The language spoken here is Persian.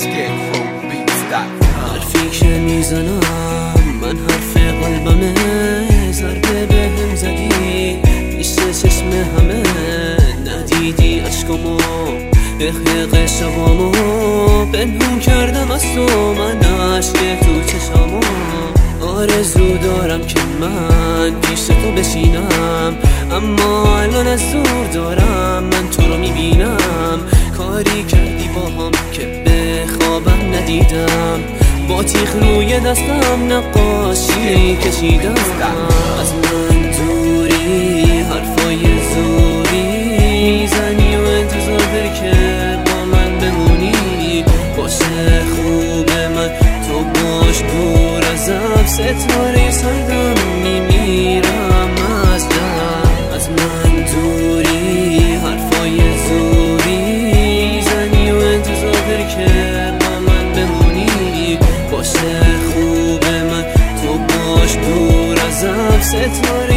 حرفی که میزنم من حرف قلبمه، ضربه به هم زدی پیش چشم همه، ندیدی عشقمو اخیق شبامو، پنهون کردم از تو من عشق تو چشامو. آرزو دارم که من پیش تو بشینم، اما الان از دور دارم من تو رو میبینم. کاری کردی با هم که به خوابم ندیدم، با تیغ روی دستم نقاشی کشیدم. از من دوری حرفای زوری زنی و انتظار داری که با من بمونی. باشه خوب من تو باش، دور ازم ستاره سردم میمیرم از دم. از من دوری حرفای زوری زنی و انتظار داری که با من بمونی. باشه خوب من تو باش، دور ازم ستاره